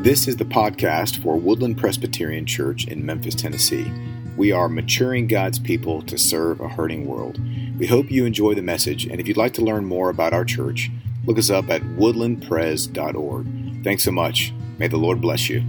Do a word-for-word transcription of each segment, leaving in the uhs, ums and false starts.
This is the podcast for Woodland Presbyterian Church in Memphis, Tennessee. We are maturing God's people to serve a hurting world. We hope you enjoy the message, and if you'd like to learn more about our church, look us up at woodland pres dot org. Thanks so much. May the Lord bless you.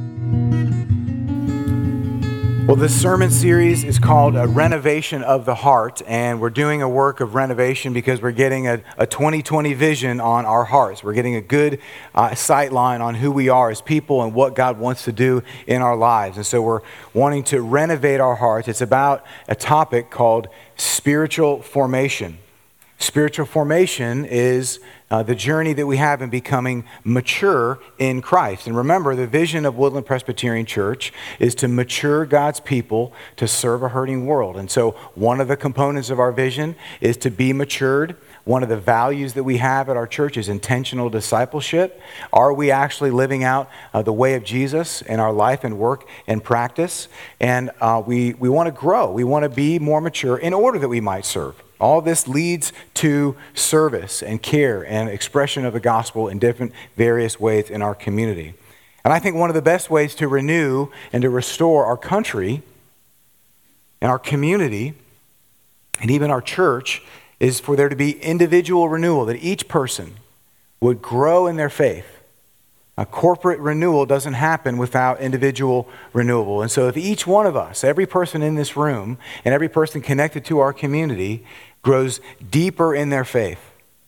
Well, this sermon series is called A Renovation of the Heart, and we're doing a work of renovation because we're getting a, a twenty twenty vision on our hearts. We're getting a good uh, sight line on who we are as people and what God wants to do in our lives. And so we're wanting to renovate our hearts. It's about a topic called spiritual formation. Spiritual formation is uh, the journey that we have in becoming mature in Christ. And remember, the vision of Woodland Presbyterian Church is to mature God's people to serve a hurting world. And so one of the components of our vision is to be matured. One of the values that we have at our church is intentional discipleship. Are we actually living out uh, the way of Jesus in our life and work and practice? And uh, we, we want to grow. We want to be more mature in order that we might serve. All this leads to service and care and expression of the gospel in different various ways in our community. And I think one of the best ways to renew and to restore our country and our community and even our church is for there to be individual renewal, that each person would grow in their faith. A corporate renewal doesn't happen without individual renewal. And so if each one of us, every person in this room and every person connected to our community grows deeper in their faith,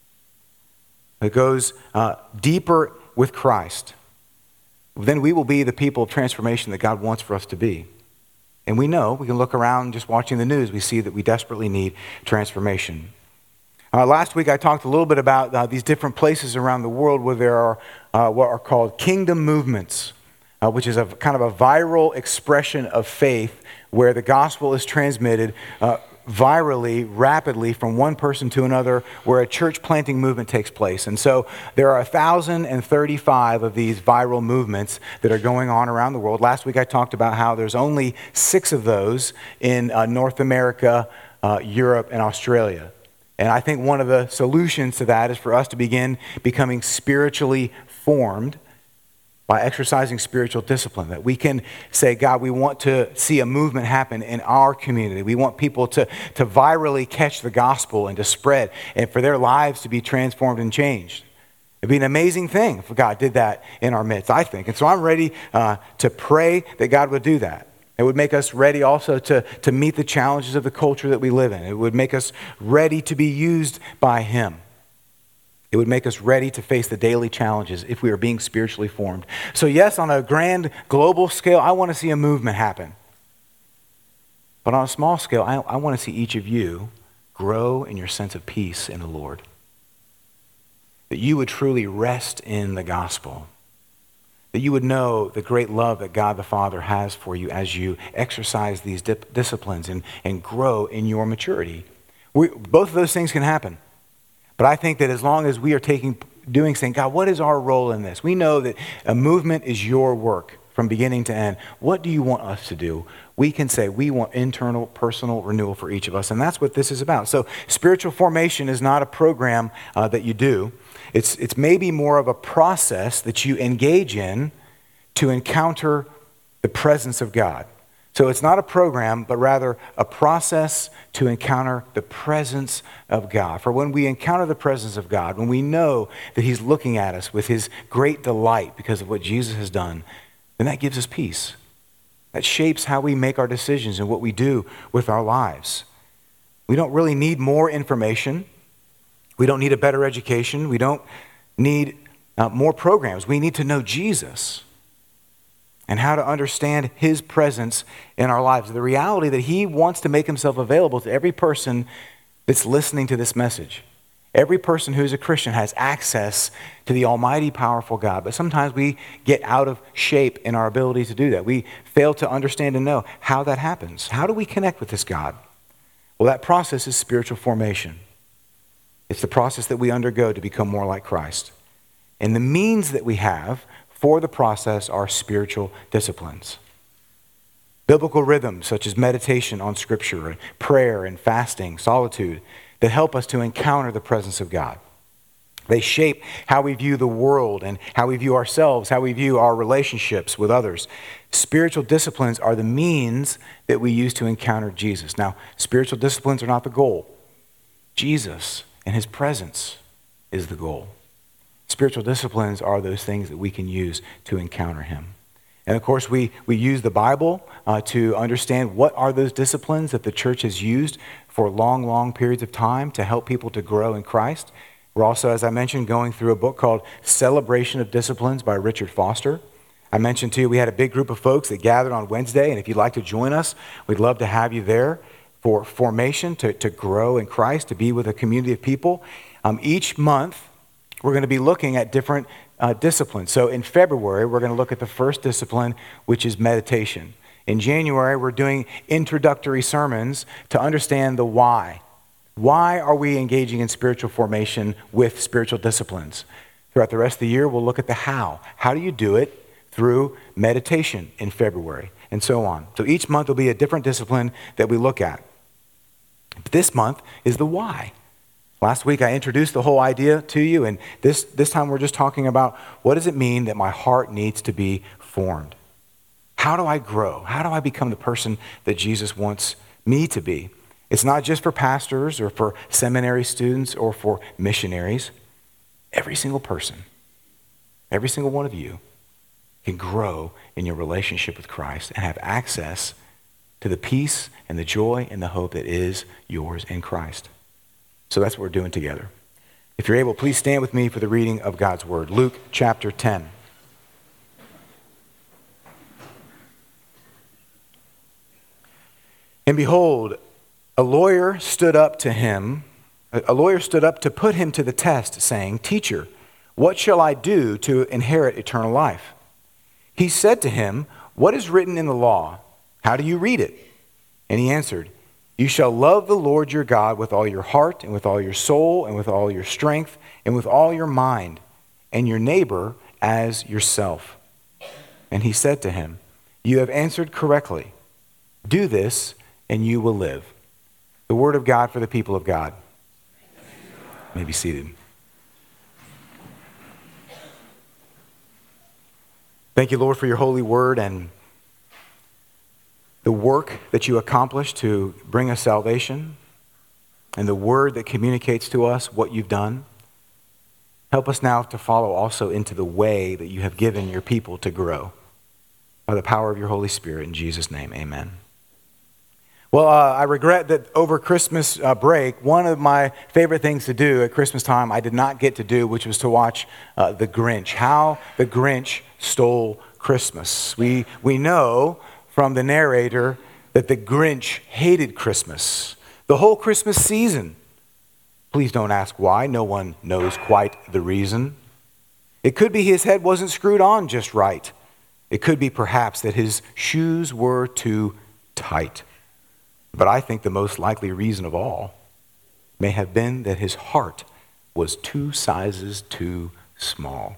it goes uh, deeper with Christ, then we will be the people of transformation that God wants for us to be. And we know, we can look around just watching the news, we see that we desperately need transformation. Uh, last week I talked a little bit about uh, these different places around the world where there are uh, what are called kingdom movements, uh, which is a kind of a viral expression of faith where the gospel is transmitted uh, virally, rapidly from one person to another, where a church planting movement takes place. And so there are one thousand thirty-five of these viral movements that are going on around the world. Last week I talked about how there's only six of those in uh, North America, uh, Europe, and Australia. And I think one of the solutions to that is for us to begin becoming spiritually formed by exercising spiritual discipline. That we can say, God, we want to see a movement happen in our community. We want people to, to virally catch the gospel and to spread and for their lives to be transformed and changed. It'd be an amazing thing if God did that in our midst, I think. And so I'm ready uh, to pray that God would do that. It would make us ready also to, to meet the challenges of the culture that we live in. It would make us ready to be used by Him. It would make us ready to face the daily challenges if we are being spiritually formed. So yes, on a grand global scale, I want to see a movement happen. But on a small scale, I, I want to see each of you grow in your sense of peace in the Lord. That you would truly rest in the gospel. That you would know the great love that God the Father has for you as you exercise these dip- disciplines and, and grow in your maturity. We, both of those things can happen. But I think that as long as we are taking, doing, saying, God, what is our role in this? We know that a movement is your work from beginning to end. What do you want us to do? We can say we want internal, personal renewal for each of us. And that's what this is about. So spiritual formation is not a program uh, that you do. It's, it's maybe more of a process that you engage in to encounter the presence of God. So it's not a program, but rather a process to encounter the presence of God. For when we encounter the presence of God, when we know that He's looking at us with His great delight because of what Jesus has done, then that gives us peace. That shapes how we make our decisions and what we do with our lives. We don't really need more information. We don't need a better education. We don't need uh, more programs. We need to know Jesus and how to understand His presence in our lives. The reality that He wants to make Himself available to every person that's listening to this message. Every person who's a Christian has access to the almighty, powerful God. But sometimes we get out of shape in our ability to do that. We fail to understand and know how that happens. How do we connect with this God? Well, that process is spiritual formation. It's the process that we undergo to become more like Christ. And the means that we have for the process are spiritual disciplines. Biblical rhythms such as meditation on Scripture, and prayer and fasting, solitude, that help us to encounter the presence of God. They shape how we view the world and how we view ourselves, how we view our relationships with others. Spiritual disciplines are the means that we use to encounter Jesus. Now, spiritual disciplines are not the goal. Jesus and his presence is the goal. Spiritual disciplines are those things that we can use to encounter him. And of course, we, we use the Bible uh, to understand what are those disciplines that the church has used for long, long periods of time to help people to grow in Christ. We're also, as I mentioned, going through a book called Celebration of Disciplines by Richard Foster. I mentioned to you we had a big group of folks that gathered on Wednesday, and if you'd like to join us, we'd love to have you there for formation, to, to grow in Christ, to be with a community of people. Um, each month, we're going to be looking at different uh, disciplines. So in February, we're going to look at the first discipline, which is meditation. In January, we're doing introductory sermons to understand the why. Why are we engaging in spiritual formation with spiritual disciplines? Throughout the rest of the year, we'll look at the how. How do you do it? Through meditation in February, and so on. So each month will be a different discipline that we look at. But this month is the why. Last week I introduced the whole idea to you, and this, this time we're just talking about what does it mean that my heart needs to be formed? How do I grow? How do I become the person that Jesus wants me to be? It's not just for pastors or for seminary students or for missionaries. Every single person, every single one of you can grow in your relationship with Christ and have access to the peace and the joy and the hope that is yours in Christ. So that's what we're doing together. If you're able, please stand with me for the reading of God's word. Luke chapter ten. And behold, a lawyer stood up to him, a lawyer stood up to put him to the test, saying, "Teacher, what shall I do to inherit eternal life?" He said to him, "What is written in the law? How do you read it?" And he answered, "You shall love the Lord your God with all your heart and with all your soul and with all your strength and with all your mind, and your neighbor as yourself." And he said to him, "You have answered correctly. Do this and you will live." The word of God for the people of God. You may be seated. Thank you, Lord, for your holy word and the work that you accomplished to bring us salvation, and the word that communicates to us what you've done. Help us now to follow also into the way that you have given your people to grow. By the power of your Holy Spirit, in Jesus' name, amen. Well, uh, I regret that over Christmas uh, break, one of my favorite things to do at Christmas time I did not get to do, which was to watch uh, The Grinch, How the Grinch Stole Christmas. We, we know from the narrator that the Grinch hated Christmas, the whole Christmas season. Please don't ask why. No one knows quite the reason. It could be his head wasn't screwed on just right. It could be perhaps that his shoes were too tight. But I think the most likely reason of all may have been that his heart was two sizes too small.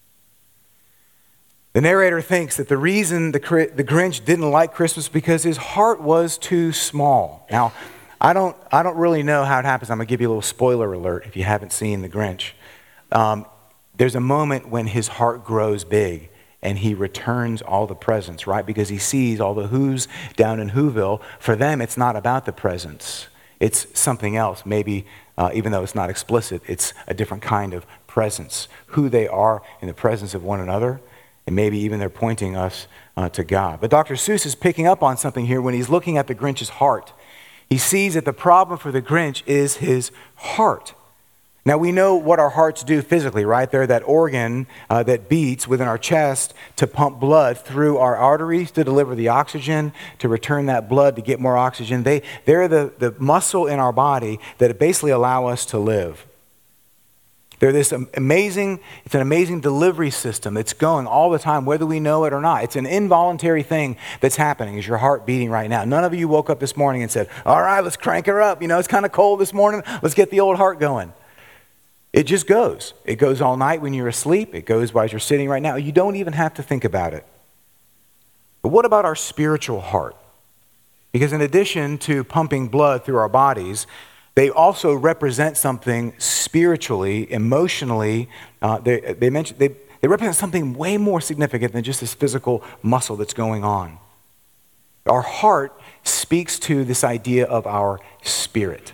The narrator thinks that the reason the, the Grinch didn't like Christmas because his heart was too small. Now, I don't, I don't really know how it happens. I'm going to give you a little spoiler alert if you haven't seen The Grinch. Um, there's a moment when his heart grows big and he returns all the presents, right? Because he sees all the Who's down in Whoville. For them, it's not about the presents. It's something else. Maybe, uh, even though it's not explicit, it's a different kind of presence. Who they are in the presence of one another. And maybe even they're pointing us uh, to God. But Doctor Seuss is picking up on something here when he's looking at the Grinch's heart. He sees that the problem for the Grinch is his heart. Now, we know what our hearts do physically, right? They're that organ uh, that beats within our chest to pump blood through our arteries to deliver the oxygen, to return that blood to get more oxygen. They, they're the, the muscle in our body that basically allow us to live. They're this amazing, it's an amazing delivery system that's going all the time, whether we know it or not. It's an involuntary thing that's happening. Is your heart beating right now? None of you woke up this morning and said, all right, let's crank her up. You know, it's kind of cold this morning. Let's get the old heart going. It just goes. It goes all night when you're asleep. It goes while you're sitting right now. You don't even have to think about it. But what about our spiritual heart? Because in addition to pumping blood through our bodies, they also represent something spiritually, emotionally. Uh, they, they, mention, they, they represent something way more significant than just this physical muscle that's going on. Our heart speaks to this idea of our spirit.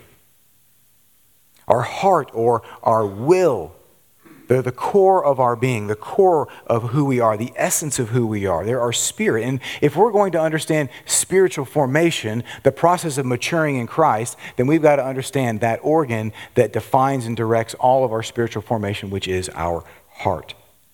Our heart or our will, they're the core of our being, the core of who we are, the essence of who we are. They're our spirit. And if we're going to understand spiritual formation, the process of maturing in Christ, then we've got to understand that organ that defines and directs all of our spiritual formation, which is our heart.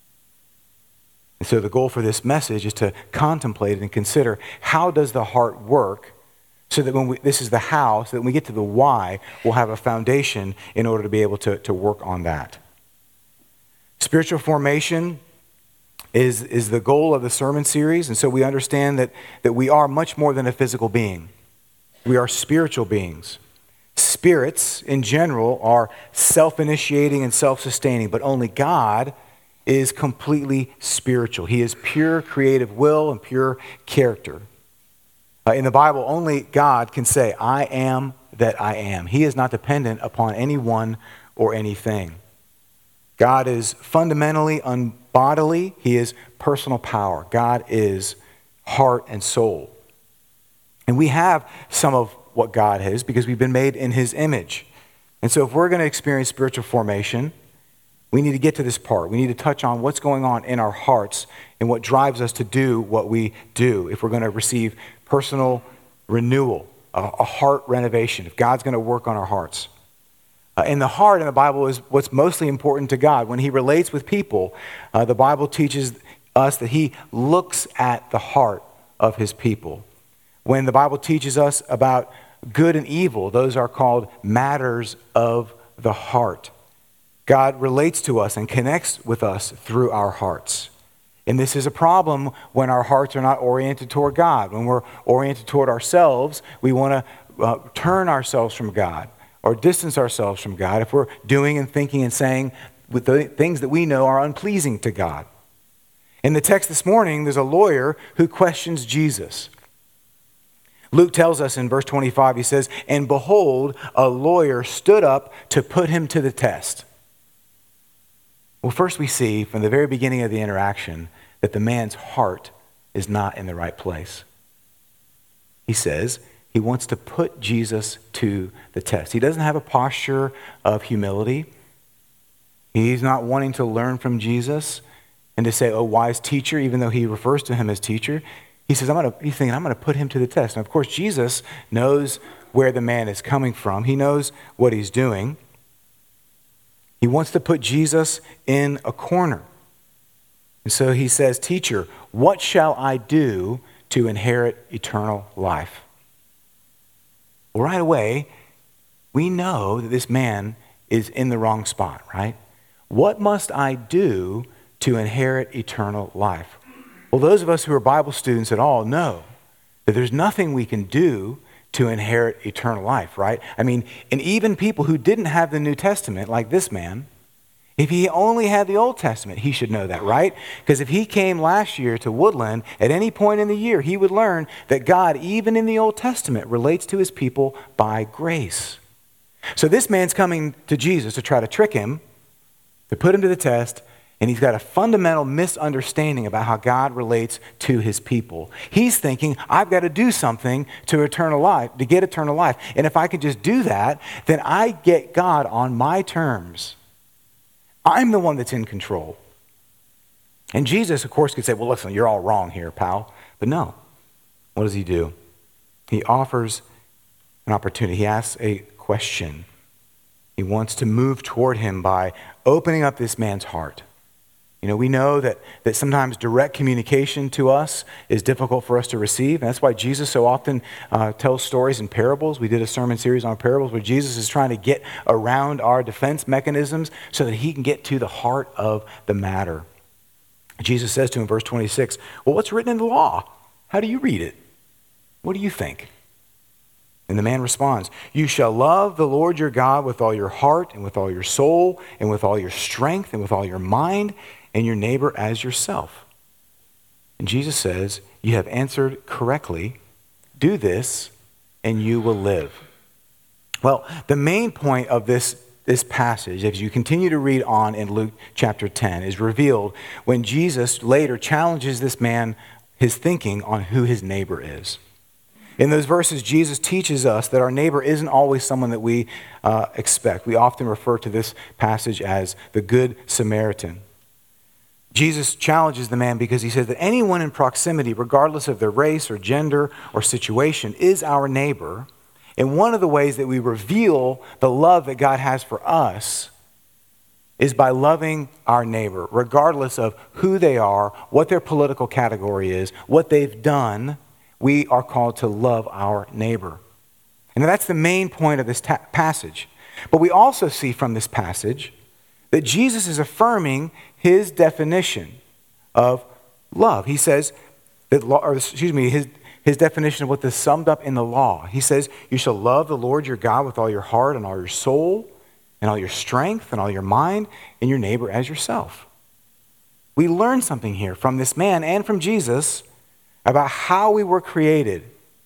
And so the goal for this message is to contemplate and consider, how does the heart work, so that when we, this is the how, so that when we get to the why, we'll have a foundation in order to be able to, to work on that. Spiritual formation is, is the goal of the sermon series, and so we understand that, that we are much more than a physical being. We are spiritual beings. Spirits, in general, are self-initiating and self-sustaining, but only God is completely spiritual. He is pure creative will and pure character. Uh, in the Bible, only God can say, I am that I am. He is not dependent upon anyone or anything. God is fundamentally unbodily. He is personal power. God is heart and soul. And we have some of what God is because we've been made in his image. And so if we're going to experience spiritual formation, we need to get to this part. We need to touch on what's going on in our hearts and what drives us to do what we do if we're going to receive personal renewal, a, a heart renovation, if God's going to work on our hearts. Uh, and the heart in the Bible is what's mostly important to God. When he relates with people, uh, the Bible teaches us that he looks at the heart of his people. When the Bible teaches us about good and evil, those are called matters of the heart. God relates to us and connects with us through our hearts. And this is a problem when our hearts are not oriented toward God. When we're oriented toward ourselves, we want to uh, turn ourselves from God or distance ourselves from God if we're doing and thinking and saying with the things that we know are unpleasing to God. In the text this morning, there's a lawyer who questions Jesus. Luke tells us in verse twenty-five, he says, and behold, a lawyer stood up to put him to the test. Well, first we see from the very beginning of the interaction that the man's heart is not in the right place. He says he wants to put Jesus to the test. He doesn't have a posture of humility. He's not wanting to learn from Jesus and to say, oh, wise teacher, even though he refers to him as teacher. He says, I'm going to, he's thinking, I'm going to put him to the test. And of course, Jesus knows where the man is coming from. He knows what he's doing. He wants to put Jesus in a corner. And so he says, teacher, what shall I do to inherit eternal life? Well, right away, we know that this man is in the wrong spot, right? What must I do to inherit eternal life? Well, those of us who are Bible students at all know that there's nothing we can do to inherit eternal life, right? I mean, and even people who didn't have the New Testament, like this man, if he only had the Old Testament, he should know that, right? Because if he came last year to Woodland, at any point in the year, he would learn that God, even in the Old Testament, relates to his people by grace. So this man's coming to Jesus to try to trick him, to put him to the test, and he's got a fundamental misunderstanding about how God relates to his people. He's thinking, I've got to do something to eternal life, to get eternal life. And if I can just do that, then I get God on my terms. I'm the one that's in control. And Jesus, of course, could say, well, listen, you're all wrong here, pal. But no. What does he do? He offers an opportunity. He asks a question. He wants to move toward him by opening up this man's heart. You know, we know that, that sometimes direct communication to us is difficult for us to receive. And that's why Jesus so often uh, tells stories in parables. We did a sermon series on parables where Jesus is trying to get around our defense mechanisms so that he can get to the heart of the matter. Jesus says to him in verse twenty-six, well, what's written in the law? How do you read it? What do you think? And the man responds, you shall love the Lord your God with all your heart and with all your soul and with all your strength and with all your mind, and your neighbor as yourself. And Jesus says, you have answered correctly. Do this and you will live. Well, the main point of this, this passage, as you continue to read on in Luke chapter ten, is revealed when Jesus later challenges this man, his thinking on who his neighbor is. In those verses, Jesus teaches us that our neighbor isn't always someone that we uh, expect. We often refer to this passage as the Good Samaritan. Jesus challenges the man because he says that anyone in proximity, regardless of their race or gender or situation, is our neighbor. And one of the ways that we reveal the love that God has for us is by loving our neighbor, regardless of who they are, what their political category is, what they've done. We are called to love our neighbor. And that's the main point of this ta- passage. But we also see from this passage that Jesus is affirming his definition of love. He says that, law, or excuse me, his, his definition of what is summed up in the law. He says, you shall love the Lord your God with all your heart and all your soul and all your strength and all your mind, and your neighbor as yourself. We learn something here from this man and from Jesus about how we were created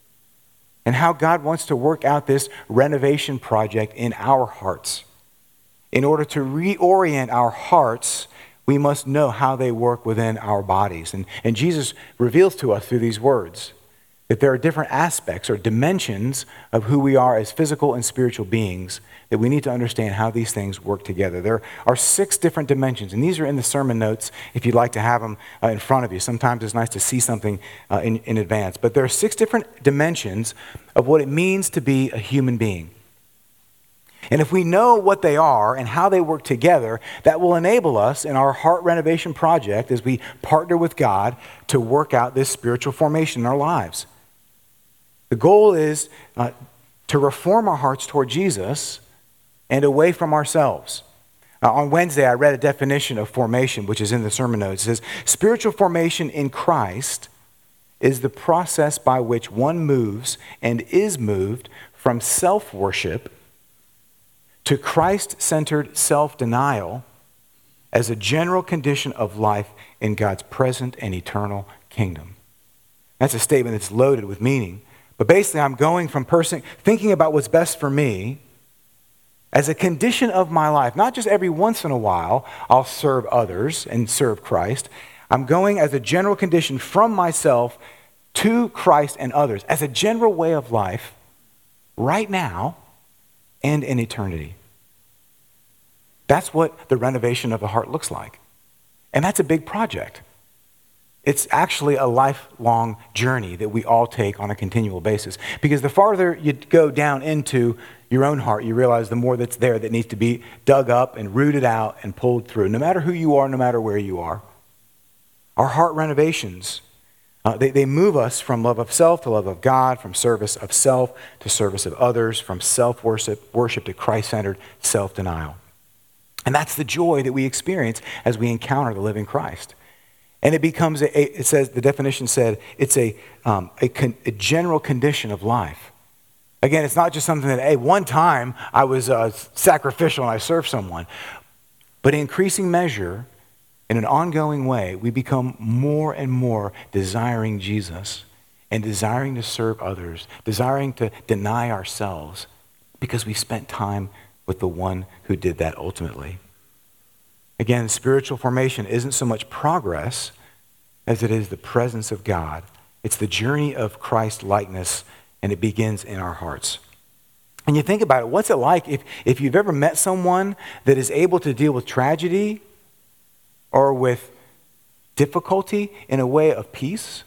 and how God wants to work out this renovation project in our hearts. In order to reorient our hearts, we must know how they work within our bodies. And, and Jesus reveals to us through these words that there are different aspects or dimensions of who we are as physical and spiritual beings, that we need to understand how these things work together. There are six different dimensions, and these are in the sermon notes if you'd like to have them uh, in front of you. Sometimes it's nice to see something uh, in, in advance. But there are six different dimensions of what it means to be a human being. And if we know what they are and how they work together, that will enable us in our heart renovation project as we partner with God to work out this spiritual formation in our lives. The goal is uh, to reform our hearts toward Jesus and away from ourselves. Uh, on Wednesday, I read a definition of formation, which is in the sermon notes. It says, spiritual formation in Christ is the process by which one moves and is moved from self-worship to Christ-centered self-denial as a general condition of life in God's present and eternal kingdom. That's a statement that's loaded with meaning. But basically, I'm going from person thinking about what's best for me as a condition of my life. Not just every once in a while I'll serve others and serve Christ. I'm going as a general condition from myself to Christ and others as a general way of life right now and in eternity. That's what the renovation of the heart looks like. And that's a big project. It's actually a lifelong journey that we all take on a continual basis. Because the farther you go down into your own heart, you realize the more that's there that needs to be dug up and rooted out and pulled through, no matter who you are, no matter where you are. Our heart renovations, uh, they, they move us from love of self to love of God, from service of self to service of others, from self-worship worship to Christ-centered self-denial. And that's the joy that we experience as we encounter the living Christ. And it becomes, a, a, it says, the definition said, it's a, um, a, con, a general condition of life. Again, it's not just something that, hey, one time I was uh, sacrificial and I served someone. But in increasing measure, in an ongoing way, we become more and more desiring Jesus and desiring to serve others, desiring to deny ourselves because we spent time with the one who did that ultimately. Again, spiritual formation isn't so much progress as it is the presence of God. It's the journey of Christ likeness, and it begins in our hearts. And you think about it, what's it like if, if you've ever met someone that is able to deal with tragedy or with difficulty in a way of peace?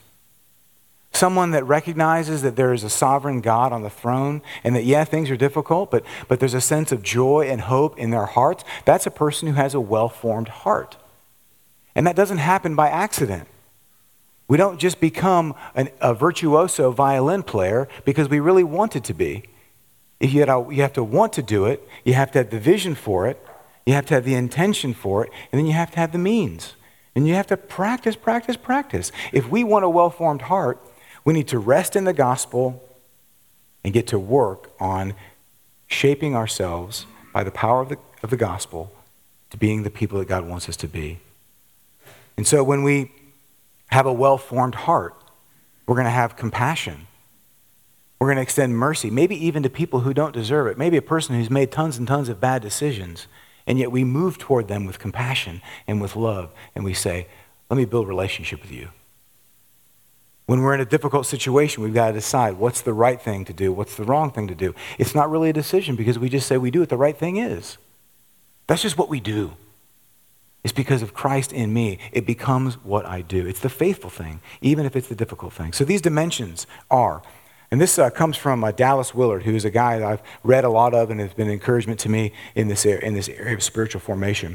Someone that recognizes that there is a sovereign God on the throne and that, yeah, things are difficult, but, but there's a sense of joy and hope in their hearts. That's a person who has a well-formed heart. And that doesn't happen by accident. We don't just become an, a virtuoso violin player because we really wanted to be. If you, had a, you have to want to do it, you have to have the vision for it, you have to have the intention for it, and then you have to have the means. And you have to practice, practice, practice. If we want a well-formed heart, we need to rest in the gospel and get to work on shaping ourselves by the power of the, of the gospel to being the people that God wants us to be. And so when we have a well-formed heart, we're going to have compassion. We're going to extend mercy, maybe even to people who don't deserve it. Maybe a person who's made tons and tons of bad decisions, and yet we move toward them with compassion and with love, and we say, let me build a relationship with you. When we're in a difficult situation, we've got to decide what's the right thing to do, what's the wrong thing to do. It's not really a decision because we just say we do what the right thing is. That's just what we do. It's because of Christ in me. It becomes what I do. It's the faithful thing, even if it's the difficult thing. So these dimensions are, and this uh, comes from uh, Dallas Willard, who is a guy that I've read a lot of and has been an encouragement to me in this area, in this area of spiritual formation.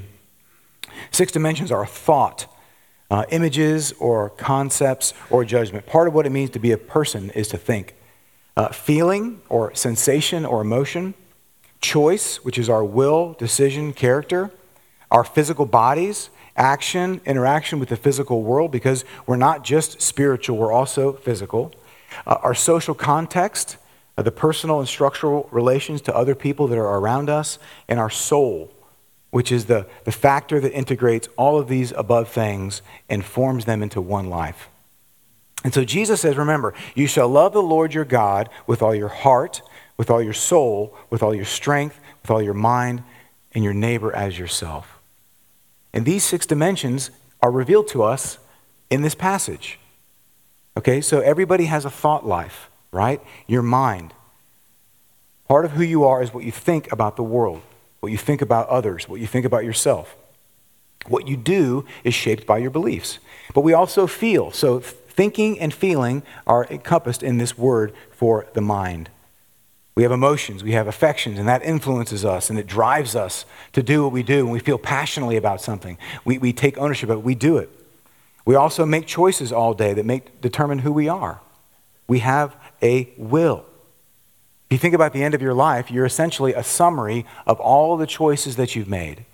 Six dimensions are thought, uh, images or concepts or judgment. Part of what it means to be a person is to think. Uh, feeling or sensation or emotion. Choice, which is our will, decision, character. Our physical bodies, action, interaction with the physical world, because we're not just spiritual, we're also physical. Uh, our social context, uh, the personal and structural relations to other people that are around us, and our soul, which is the, the factor that integrates all of these above things and forms them into one life. And so Jesus says, remember, you shall love the Lord your God with all your heart, with all your soul, with all your strength, with all your mind, and your neighbor as yourself. And these six dimensions are revealed to us in this passage. Okay, so everybody has a thought life, right? Your mind. Part of who you are is what you think about the world, what you think about others, what you think about yourself. What you do is shaped by your beliefs. But we also feel. So thinking and feeling are encompassed in this word for the mind. We have emotions, we have affections, and that influences us, and it drives us to do what we do, and we feel passionately about something. We, we take ownership of it, we do it. We also make choices all day that make determine who we are. We have a will. If you think about the end of your life, you're essentially a summary of all the choices that you've made.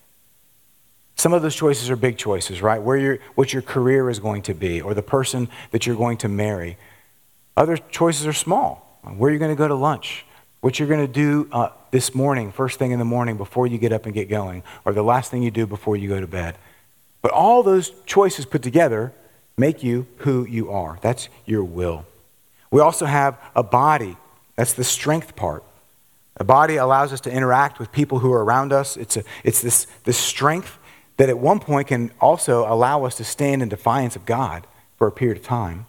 Some of those choices are big choices, right? Where your, what your career is going to be, or the person that you're going to marry. Other choices are small. Where you're going to go to lunch. What you're going to do uh, this morning, first thing in the morning before you get up and get going, or the last thing you do before you go to bed. But all those choices put together make you who you are. That's your will. We also have a body. That's the strength part. A body allows us to interact with people who are around us. It's, a, it's this, this strength that at one point can also allow us to stand in defiance of God for a period of time.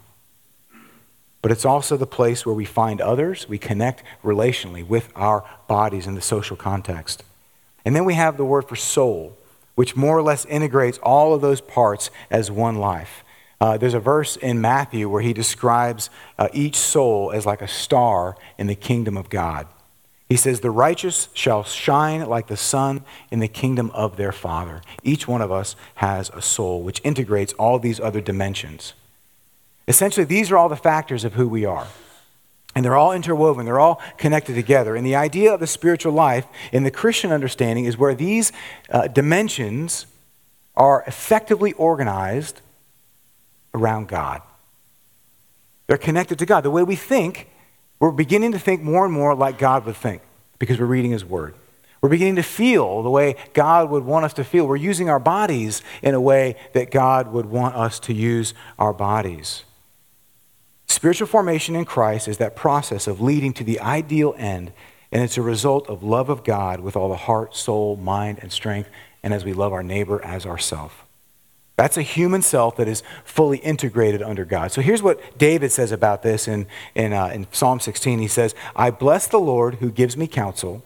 But it's also the place where we find others, we connect relationally with our bodies in the social context. And then we have the word for soul, which more or less integrates all of those parts as one life. Uh, there's a verse in Matthew where he describes uh, each soul as like a star in the kingdom of God. He says, the righteous shall shine like the sun in the kingdom of their Father. Each one of us has a soul, which integrates all these other dimensions. Essentially, these are all the factors of who we are. And they're all interwoven. They're all connected together. And the idea of the spiritual life in the Christian understanding is where these uh, dimensions are effectively organized around God. They're connected to God. The way we think, we're beginning to think more and more like God would think because we're reading His Word. We're beginning to feel the way God would want us to feel. We're using our bodies in a way that God would want us to use our bodies. Spiritual formation in Christ is that process of leading to the ideal end, and it's a result of love of God with all the heart, soul, mind, and strength, and as we love our neighbor as ourselves. That's a human self that is fully integrated under God. So here's what David says about this in, in, uh, in Psalm sixteen. He says, I bless the Lord who gives me counsel.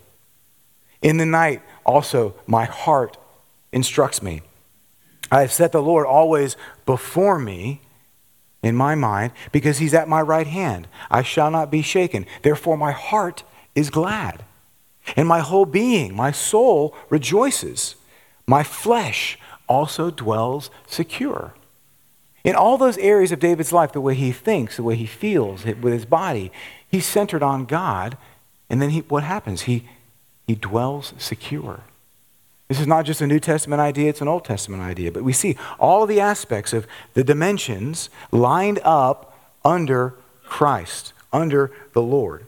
In the night also my heart instructs me. I have set the Lord always before me in my mind, because He's at my right hand. I shall not be shaken. Therefore my heart is glad, and my whole being, my soul rejoices. My flesh also dwells secure. In all those areas of David's life, the way he thinks, the way he feels with his body, he's centered on God, and then he, what happens? He, he dwells secure. This is not just a New Testament idea, it's an Old Testament idea. But we see all of the aspects of the dimensions lined up under Christ, under the Lord.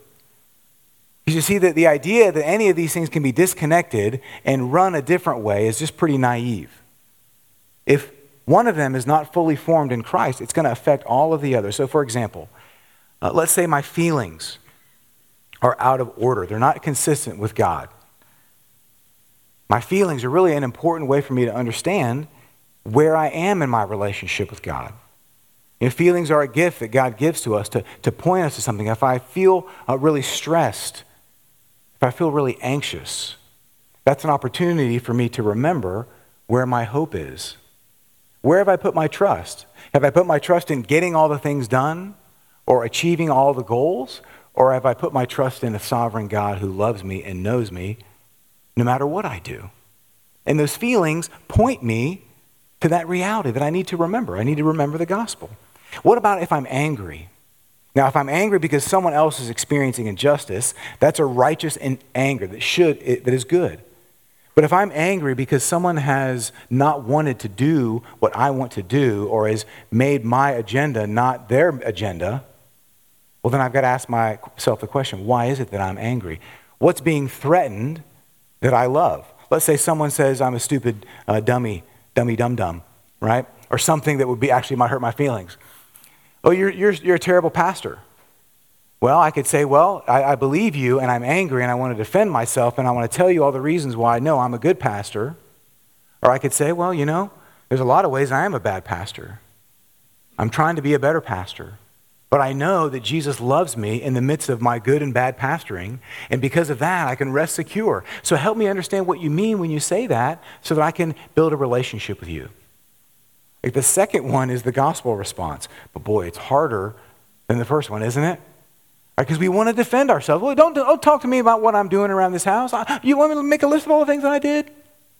You see that the idea that any of these things can be disconnected and run a different way is just pretty naive. If one of them is not fully formed in Christ, it's going to affect all of the others. So for example, uh, let's say my feelings are out of order. They're not consistent with God. My feelings are really an important way for me to understand where I am in my relationship with God. You know, feelings are a gift that God gives to us to, to point us to something. If I feel uh, really stressed, if I feel really anxious, that's an opportunity for me to remember where my hope is. Where have I put my trust? Have I put my trust in getting all the things done or achieving all the goals? Or have I put my trust in a sovereign God who loves me and knows me no matter what I do? And those feelings point me to that reality that I need to remember. I need to remember the gospel. What about if I'm angry? Now, if I'm angry because someone else is experiencing injustice, that's a righteous anger that should that is good. But if I'm angry because someone has not wanted to do what I want to do or has made my agenda not their agenda, well, then I've got to ask myself the question, why is it that I'm angry? What's being threatened that I love? Let's say someone says I'm a stupid uh, dummy, dummy dum-dum, right? Or something that would be actually might hurt my feelings. Oh, you're, you're, you're a terrible pastor. Well, I could say, well, I, I believe you and I'm angry and I want to defend myself and I want to tell you all the reasons why I know I'm a good pastor. Or I could say, well, you know, there's a lot of ways I am a bad pastor. I'm trying to be a better pastor. But I know that Jesus loves me in the midst of my good and bad pastoring, and because of that, I can rest secure. So help me understand what you mean when you say that so that I can build a relationship with you. Like the second one is the gospel response. But boy, it's harder than the first one, isn't it? Because we want to defend ourselves. Well, don't, don't talk to me about what I'm doing around this house. You want me to make a list of all the things that I did?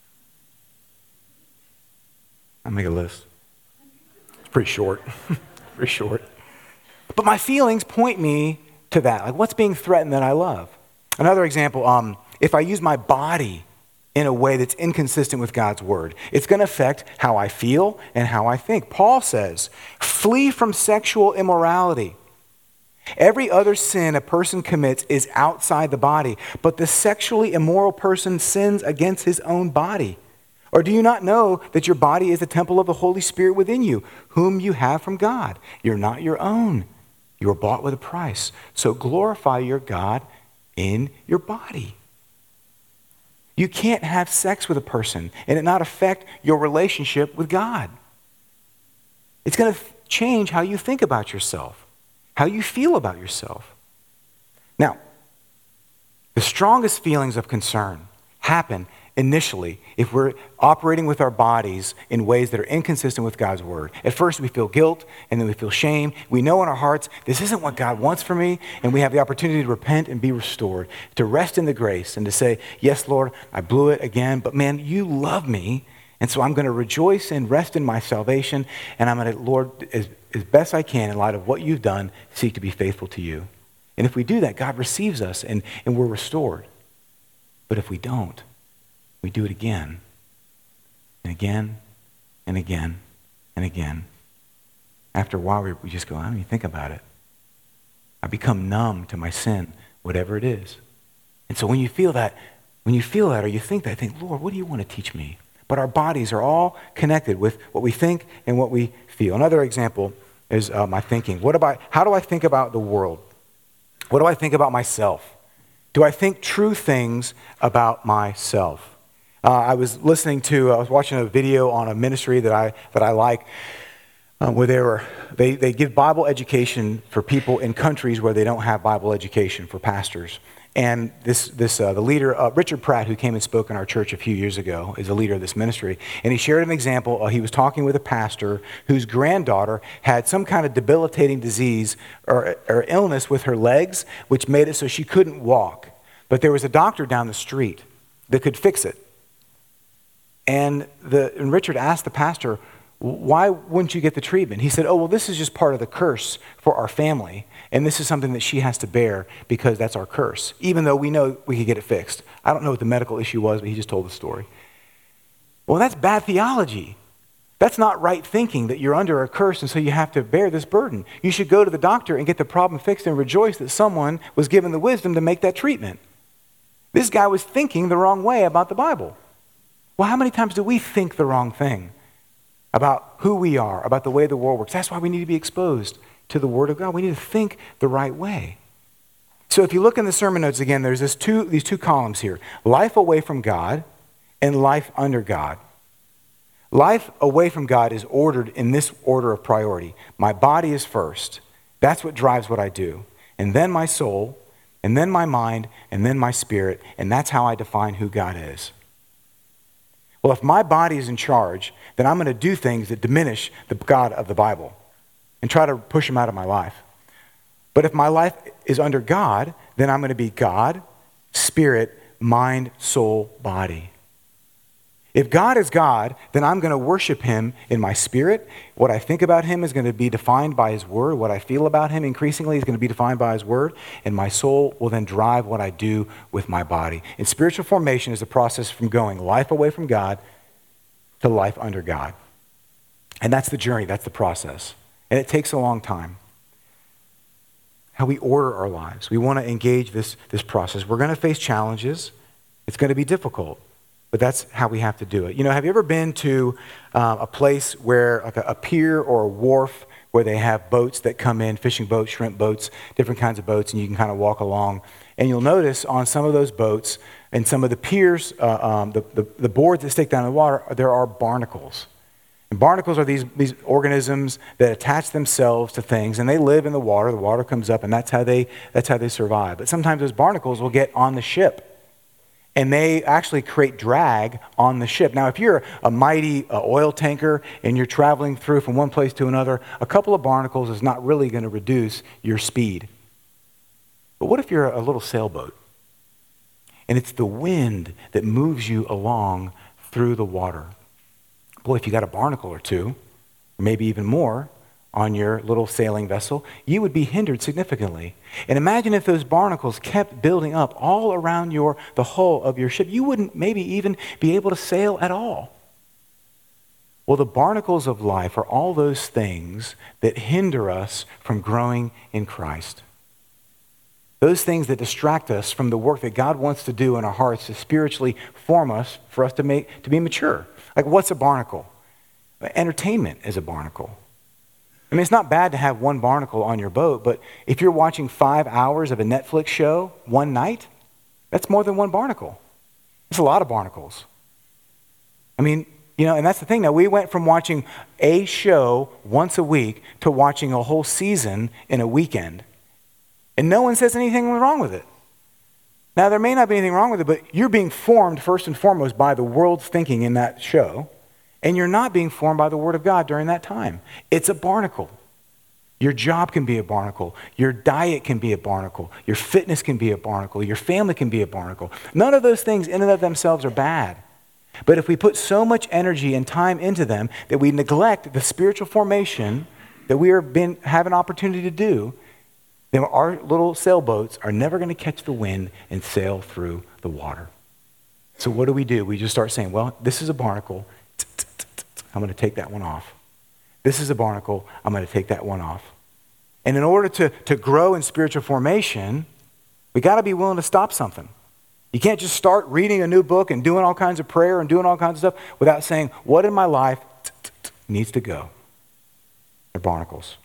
I'll make a list. It's pretty short. Pretty short. But my feelings point me to that. Like, what's being threatened that I love? Another example, um, if I use my body in a way that's inconsistent with God's word, it's going to affect how I feel and how I think. Paul says, flee from sexual immorality. Every other sin a person commits is outside the body, but the sexually immoral person sins against his own body. Or do you not know that your body is the temple of the Holy Spirit within you, whom you have from God? You're not your own. You were bought with a price. So glorify your God in your body. You can't have sex with a person and it not affect your relationship with God. It's going to change how you think about yourself, how you feel about yourself. Now, the strongest feelings of concern happen initially if we're operating with our bodies in ways that are inconsistent with God's word. At first we feel guilt and then we feel shame. We know in our hearts this isn't what God wants for me, and we have the opportunity to repent and be restored, to rest in the grace and to say, yes, Lord, I blew it again, but man, you love me, and so I'm going to rejoice and rest in my salvation, and I'm going to, Lord, as, as best I can in light of what you've done, seek to be faithful to you. And if we do that, God receives us and, and we're restored. But if we don't, we do it again and again and again and again. After a while, we, we just go, I don't even think about it. I become numb to my sin, whatever it is. And so when you feel that, when you feel that or you think that, think, Lord, what do you want to teach me? But our bodies are all connected with what we think and what we feel. Another example is uh, my thinking. What about, how do I think about the world? What do I think about myself? Do I think true things about myself? Uh, I was listening to, I was watching a video on a ministry that I that I like, uh, where they were they they give Bible education for people in countries where they don't have Bible education for pastors. And this this uh, the leader uh, Richard Pratt, who came and spoke in our church a few years ago, is the leader of this ministry. And he shared an example. Uh, he was talking with a pastor whose granddaughter had some kind of debilitating disease or, or illness with her legs, which made it so she couldn't walk. But there was a doctor down the street that could fix it. And, the, and Richard asked the pastor, why wouldn't you get the treatment? He said, oh, well, this is just part of the curse for our family. And this is something that she has to bear because that's our curse, even though we know we could get it fixed. I don't know what the medical issue was, but he just told the story. Well, that's bad theology. That's not right thinking, that you're under a curse and so you have to bear this burden. You should go to the doctor and get the problem fixed and rejoice that someone was given the wisdom to make that treatment. This guy was thinking the wrong way about the Bible. Well, how many times do we think the wrong thing about who we are, about the way the world works? That's why we need to be exposed to the Word of God. We need to think the right way. So if you look in the sermon notes again, there's this two, these two columns here. Life away from God and life under God. Life away from God is ordered in this order of priority. My body is first. That's what drives what I do. And then my soul, and then my mind, and then my spirit, and that's how I define who God is. Well, if my body is in charge, then I'm going to do things that diminish the God of the Bible and try to push him out of my life. But if my life is under God, then I'm going to be God, spirit, mind, soul, body. If God is God, then I'm going to worship him in my spirit. What I think about him is going to be defined by his word. What I feel about him increasingly is going to be defined by his word. And my soul will then drive what I do with my body. And spiritual formation is the process from going life away from God to life under God. And that's the journey. That's the process. And it takes a long time. How we order our lives. We want to engage this, this process. We're going to face challenges. It's going to be difficult. But that's how we have to do it. You know, have you ever been to uh, a place where, like a, a pier or a wharf, where they have boats that come in, fishing boats, shrimp boats, different kinds of boats, and you can kind of walk along. And you'll notice on some of those boats and some of the piers, uh, um, the, the, the boards that stick down in the water, there are barnacles. And barnacles are these, these organisms that attach themselves to things, and they live in the water. The water comes up, and that's how they, that's how they survive. But sometimes those barnacles will get on the ship. And they actually create drag on the ship. Now, if you're a mighty uh, oil tanker and you're traveling through from one place to another, a couple of barnacles is not really going to reduce your speed. But what if you're a little sailboat? And it's the wind that moves you along through the water. Boy, if you got a barnacle or two, or maybe even more, on your little sailing vessel, you would be hindered significantly. And imagine if those barnacles kept building up all around your the hull of your ship. You wouldn't maybe even be able to sail at all. Well, the barnacles of life are all those things that hinder us from growing in Christ. Those things that distract us from the work that God wants to do in our hearts to spiritually form us, for us to make to be mature. Like, what's a barnacle? Entertainment is a barnacle. I mean, it's not bad to have one barnacle on your boat, but if you're watching five hours of a Netflix show one night, that's more than one barnacle. It's a lot of barnacles. I mean, you know, and that's the thing. Now, we went from watching a show once a week to watching a whole season in a weekend. And no one says anything wrong with it. Now, there may not be anything wrong with it, but you're being formed first and foremost by the world's thinking in that show. And you're not being formed by the Word of God during that time. It's a barnacle. Your job can be a barnacle. Your diet can be a barnacle. Your fitness can be a barnacle. Your family can be a barnacle. None of those things in and of themselves are bad. But if we put so much energy and time into them that we neglect the spiritual formation that we are been, have an opportunity to do, then our little sailboats are never going to catch the wind and sail through the water. So what do we do? We just start saying, well, this is a barnacle. I'm going to take that one off. This is a barnacle. I'm going to take that one off. And in order to, to grow in spiritual formation, we got to be willing to stop something. You can't just start reading a new book and doing all kinds of prayer and doing all kinds of stuff without saying, what in my life needs to go? They're barnacles.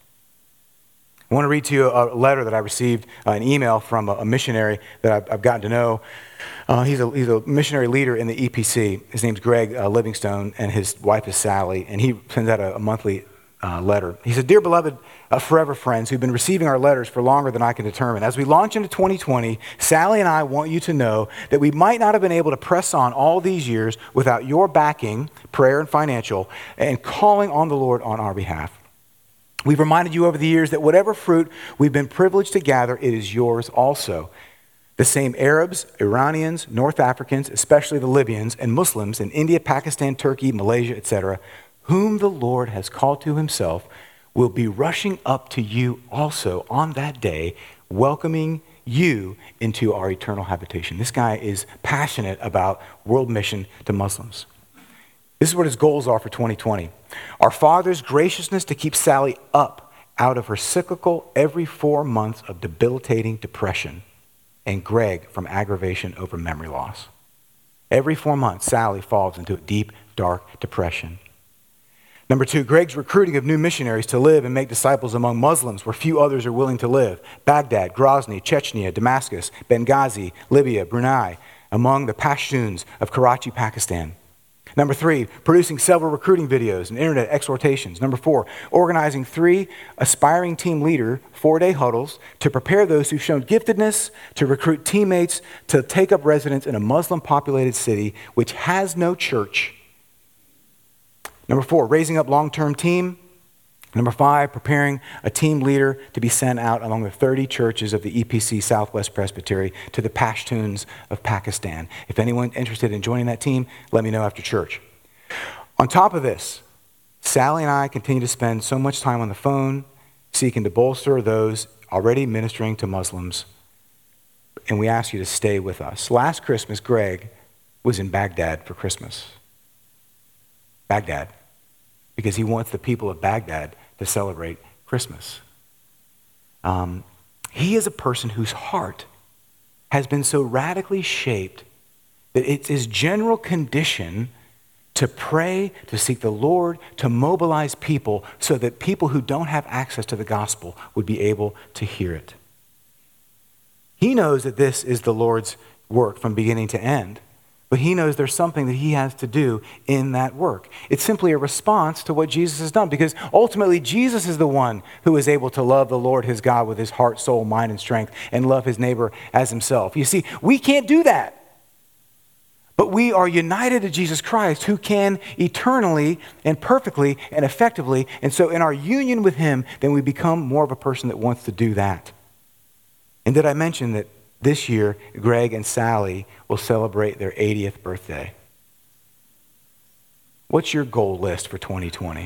I want to read to you a letter that I received, uh, an email from a, a missionary that I've, I've gotten to know. Uh, he's, a, he's a missionary leader in the E P C. His name's Greg uh, Livingstone, and his wife is Sally, and he sends out a, a monthly uh, letter. He said, "Dear beloved uh, forever friends who've been receiving our letters for longer than I can determine, as we launch into twenty twenty, Sally and I want you to know that we might not have been able to press on all these years without your backing, prayer and financial, and calling on the Lord on our behalf. We've reminded you over the years that whatever fruit we've been privileged to gather, it is yours also. The same Arabs, Iranians, North Africans, especially the Libyans, and Muslims in India, Pakistan, Turkey, Malaysia, et cetera, whom the Lord has called to himself, will be rushing up to you also on that day, welcoming you into our eternal habitation." This guy is passionate about world mission to Muslims. This is what his goals are for twenty twenty. Our Father's graciousness to keep Sally up out of her cyclical every four months of debilitating depression, and Greg from aggravation over memory loss. Every four months, Sally falls into a deep, dark depression. Number two, Greg's recruiting of new missionaries to live and make disciples among Muslims where few others are willing to live. Baghdad, Grozny, Chechnya, Damascus, Benghazi, Libya, Brunei, among the Pashtuns of Karachi, Pakistan. Number three, producing several recruiting videos and internet exhortations. Number four, organizing three aspiring team leader four-day huddles to prepare those who've shown giftedness to recruit teammates to take up residence in a Muslim-populated city which has no church. Number four, raising up long-term team. Number five, preparing a team leader to be sent out among the thirty churches of the E P C Southwest Presbytery to the Pashtuns of Pakistan. If anyone's interested in joining that team, let me know after church. On top of this, Sally and I continue to spend so much time on the phone seeking to bolster those already ministering to Muslims, and we ask you to stay with us. Last Christmas, Greg was in Baghdad for Christmas. Baghdad, because he wants the people of Baghdad to celebrate Christmas. Um, he is a person whose heart has been so radically shaped that it's his general condition to pray, to seek the Lord, to mobilize people so that people who don't have access to the gospel would be able to hear it. He knows that this is the Lord's work from beginning to end, but he knows there's something that he has to do in that work. It's simply a response to what Jesus has done, because ultimately Jesus is the one who is able to love the Lord his God with his heart, soul, mind, and strength, and love his neighbor as himself. You see, we can't do that. But we are united to Jesus Christ, who can eternally and perfectly and effectively. And so in our union with him, then we become more of a person that wants to do that. And did I mention that this year, Greg and Sally will celebrate their eightieth birthday? What's your goal list for twenty twenty?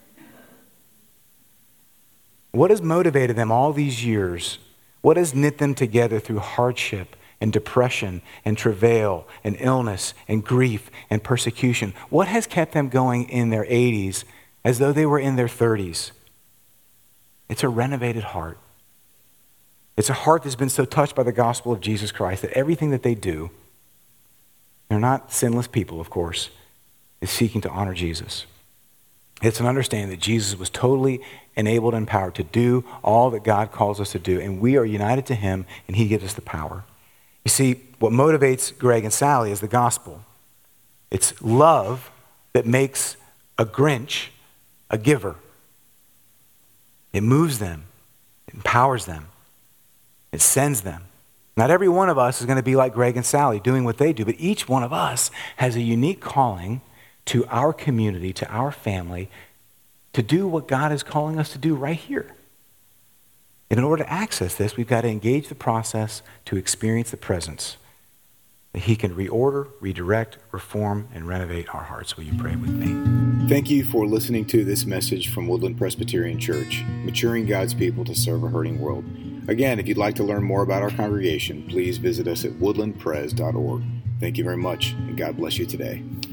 What has motivated them all these years? What has knit them together through hardship and depression and travail and illness and grief and persecution? What has kept them going in their eighties as though they were in their thirties? It's a renovated heart. It's a heart that's been so touched by the gospel of Jesus Christ that everything that they do, they're not sinless people, of course, is seeking to honor Jesus. It's an understanding that Jesus was totally enabled and empowered to do all that God calls us to do, and we are united to him, and he gives us the power. You see, what motivates Greg and Sally is the gospel. It's love that makes a Grinch a giver. It moves them. It empowers them. It sends them. Not every one of us is going to be like Greg and Sally doing what they do, but each one of us has a unique calling to our community, to our family, to do what God is calling us to do right here. And in order to access this, we've got to engage the process to experience the presence that he can reorder, redirect, reform, and renovate our hearts. Will you pray with me? Thank you for listening to this message from Woodland Presbyterian Church, maturing God's people to serve a hurting world. Again, if you'd like to learn more about our congregation, please visit us at woodland pres dot org. Thank you very much, and God bless you today.